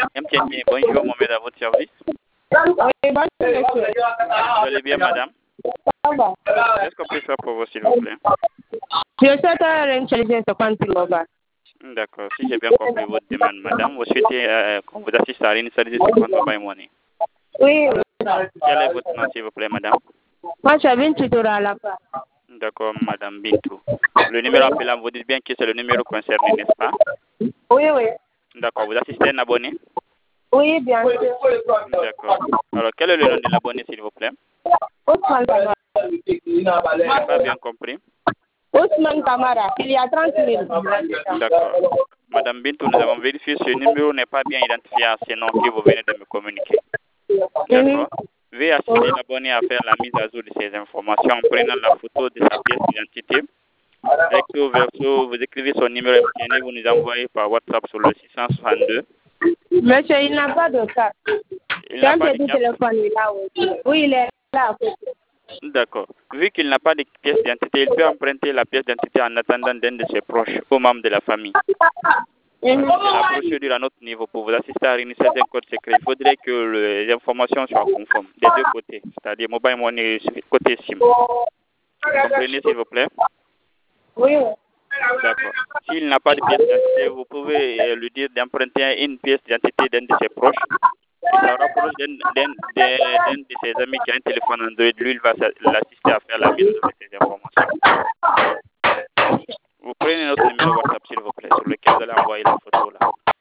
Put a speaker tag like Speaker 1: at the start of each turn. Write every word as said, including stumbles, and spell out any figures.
Speaker 1: M T N, bonjour, Mohamed, à votre service.
Speaker 2: Oui, bonjour, monsieur.
Speaker 1: Vous allez bien, madame?
Speaker 2: Ça va.
Speaker 1: Qu'est-ce qu'on peut faire pour vous, s'il vous plaît?
Speaker 2: Je souhaite réinitialiser ce compte mobile.
Speaker 1: D'accord. Si j'ai bien compris votre demande, madame, vous souhaitez euh, qu'on vous assiste à réinitialiser ce compte mobile money.
Speaker 2: Oui.
Speaker 1: Quel est votre nom, s'il vous plaît, madame?
Speaker 2: Moi, je viens toujours à la part.
Speaker 1: D'accord, madame Bintou. Le numéro appelant, vous dites bien que c'est le numéro concerné, n'est-ce pas?
Speaker 2: Oui, oui.
Speaker 1: D'accord. Vous assistez à un abonné?
Speaker 2: Oui, bien sûr.
Speaker 1: D'accord. Alors, quel est le nom de l'abonné, s'il vous plaît?
Speaker 2: Ousmane Kamara.
Speaker 1: Je n'ai pas bien compris.
Speaker 2: Ousmane Kamara, il y a trente mille.
Speaker 1: D'accord. Madame Bintou, nous avons vérifié ce numéro n'est pas bien identifié à ce nom que vous venez de me communiquer. D'accord. Veuillez assister l'abonné à faire la mise à jour de ces informations en prenant la photo de sa pièce d'identité. Recto verso, vous écrivez son numéro M T N et vous nous envoyez par WhatsApp sur le six cent soixante-deux.
Speaker 2: Monsieur, il n'a pas de carte.
Speaker 1: Il
Speaker 2: C'est
Speaker 1: n'a
Speaker 2: un
Speaker 1: pas de
Speaker 2: petit
Speaker 1: carte.
Speaker 2: téléphone, il a aussi. Oui, il est là à côté.
Speaker 1: D'accord. Vu qu'il n'a pas de pièce d'identité, il peut emprunter la pièce d'identité en attendant d'un de ses proches ou membres de la famille. C'est la procédure à notre niveau. Pour vous assister à réinitialiser un code secret, il faudrait que les informations soient conformes des deux côtés, c'est-à-dire mobile money et côté SIM. Vous comprenez, s'il vous plaît?
Speaker 2: Oui, oui.
Speaker 1: D'accord. S'il n'a pas de pièce d'identité, vous pouvez lui dire d'emprunter une pièce d'identité d'un de ses proches. Il se rapproche d'un de ses amis qui a un téléphone Android. Lui, il va l'assister à faire la mise de ces informations. Vous prenez notre numéro WhatsApp, s'il vous plaît, sur lequel vous allez envoyer la photo là.